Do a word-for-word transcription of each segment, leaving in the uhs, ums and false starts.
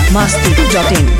masti dot in.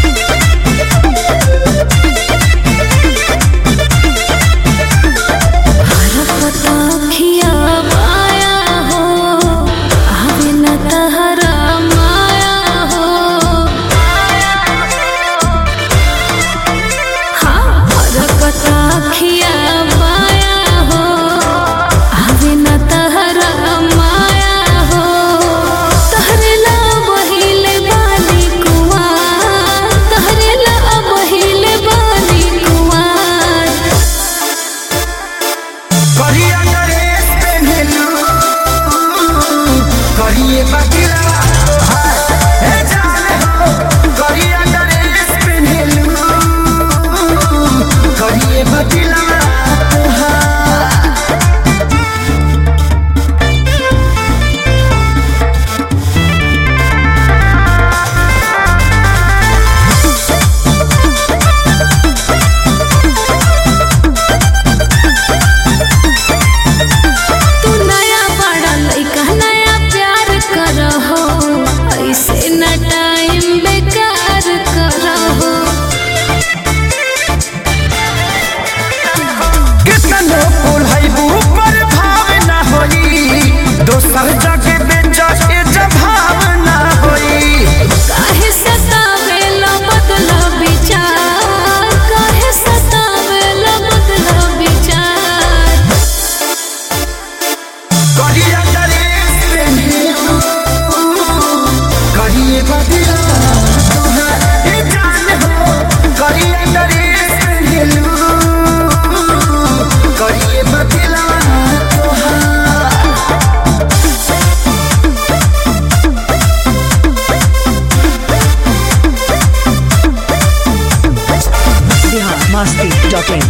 masti dot in.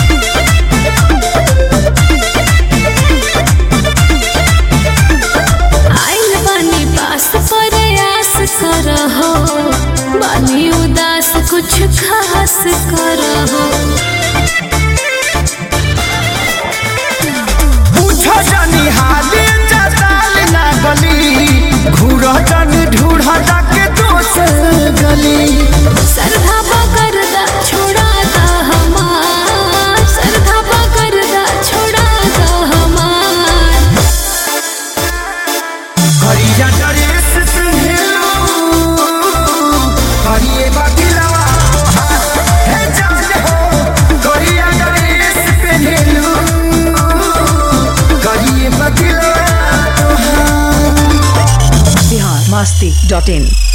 आइल बानी पास प्रयास करहो, बानी उदास कुछ खास करहो। पूछो जानी हाले जताल ना गली, घूरा जानी ढूढ़ा जाके दोसर गली। सरधा पकड़ दा छोड़ा दा हमार, सरधा पकड़ दा छोड़ा दा हमार। करिया ड्रेस सुनेलो, करिए बदलावा है जान हो। करिया ड्रेस पहनेलो, करिए बदलावा। Bihar masti dot in.